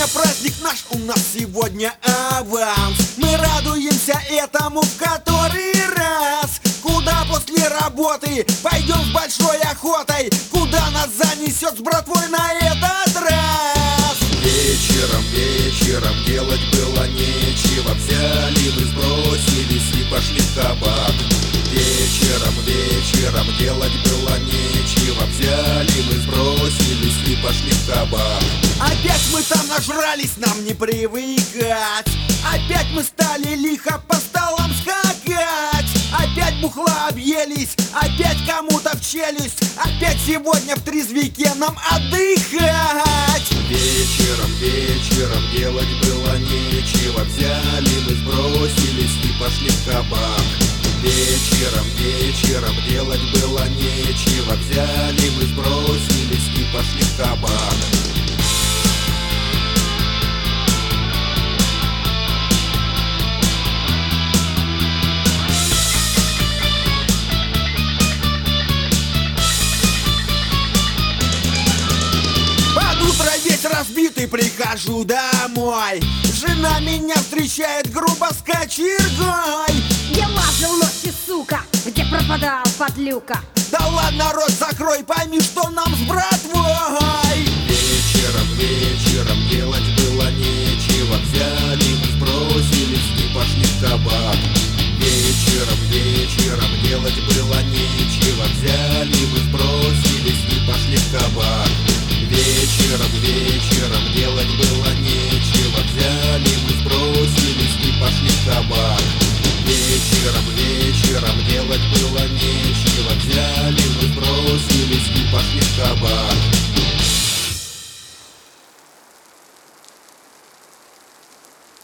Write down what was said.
Сегодня праздник наш, у нас сегодня аванс. Мы радуемся этому в который раз. Куда после работы пойдем с большой охотой? Куда нас занесет с братвой на этот раз? Вечером делать было нечего. Взяли мы, сбросились и пошли в кабак. Вечером делать было нечего. Взяли мы, сбросились и пошли в кабак. Опять мы там нажрались, нам не привыкать. Опять мы стали лихо по столам скакать. Опять бухла объелись, опять кому-то в челюсть. Опять сегодня в трезвике нам отдыхать. Вечером делать было нечего. Взяли мы, сбросились и пошли в кабак. Вечером делать было нечего. Взяли мы, сбросились и пошли в кабак. Весь разбитый прихожу домой. Жена меня встречает грубо с кочергой. Где лазил ночью, сука? Где пропадал, подлюка? Да ладно, рот закрой, пойми, что нам с братвой. Вечером делать было нечего. Взяли мы, сбросились и пошли в кабак. Вечером делать было нечего. Взяли мы, сбросились и пошли в кабак. Вечером делать было нечего. Взяли мы, сбросились и пошли в кабак. Вечером делать было нечего.